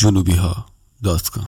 junubiha.com.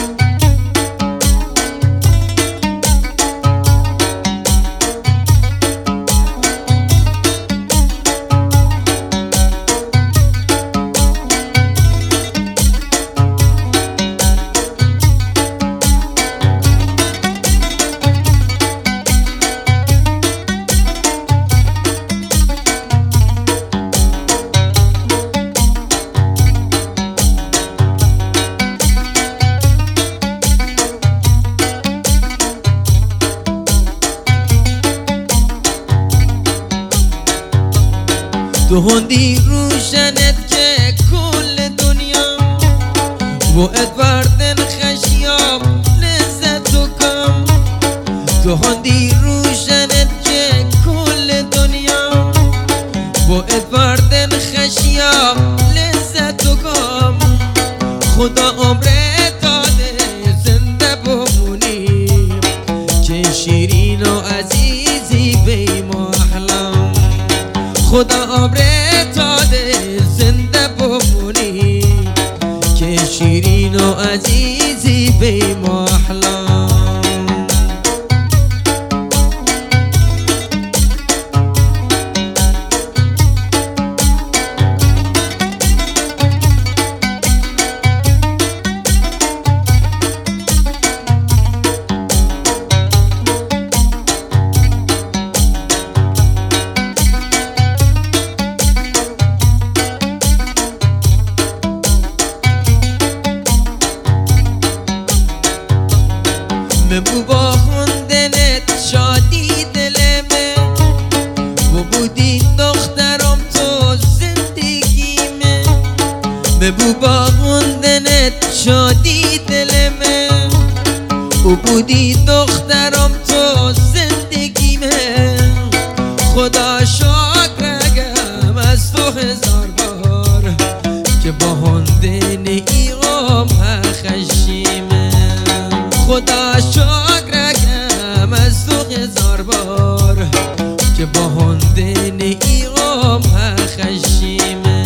تو هندی روشنت که کل دنیا و ادوردن خشیاب لذت و کم. تو هندی روشنت که کل دنیا و ادوردن خشیاب لذت و کم. خدا عمرت داده زنده بمونی که شیرین و عزیزی بی محلم. خدا عمرت داده زنده بمونی که شیرین و عزیزی بی محلم. ببو با خوندنت شادی دلمه و بودی دخترم تو زندگیمه. ببو با خوندنت شادی دلمه و بودی دخترم تو زندگیمه. خدا شکرگم از تو هزار بار که با خوندن ایام خشیمه. خدا شکرگم از تو هزار بار که با خوندن ایام خشیمه.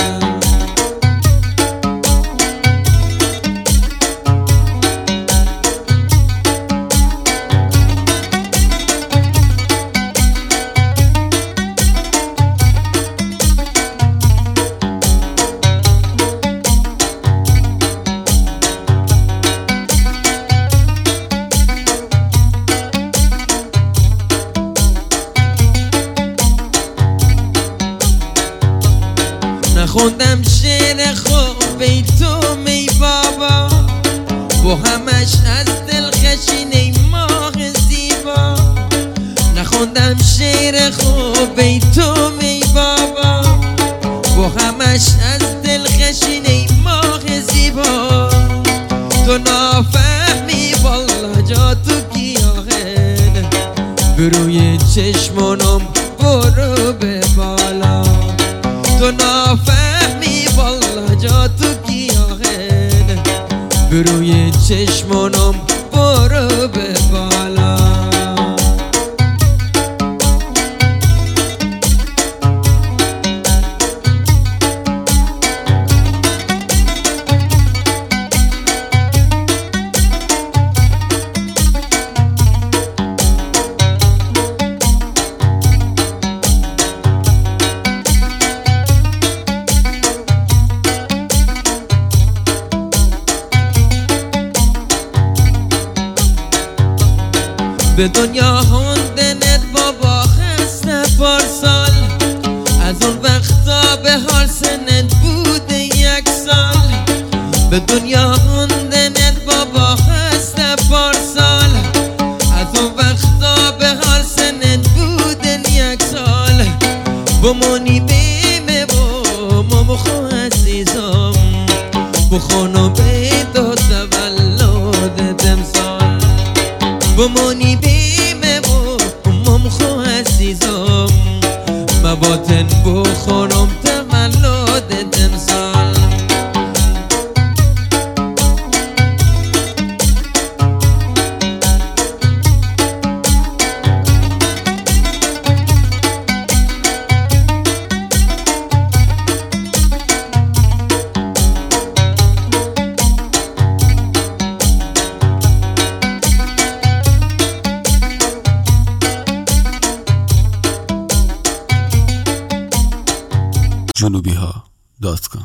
خوندم شعر خوب ای تو می بابا و همش از دل خشین ای ماه زیبا. نخوندم شعر خوب ای تو می بابا و همش از دل خشین ای ماه زیبا. تو نافهمی والا جا تو گیاهن بروی چشمانم برو به بالا. تو نافهمی والا جا تو گیاهن بروی چشمانم برو به بالا. به دنیا خوندنت بابا خسته پارسال از اون وقتا به هر سنت بوده یک سال. به دنیا خوندنت بابا خسته پارسال از اون وقتا به هر سنت بوده یک سال. بمونی بیمه با مخو عزیزم بخونو بیدو تولد امسال. بمونی بیمه با مخو عزیزم مباطن بخونم تولد امسال. junubiha.com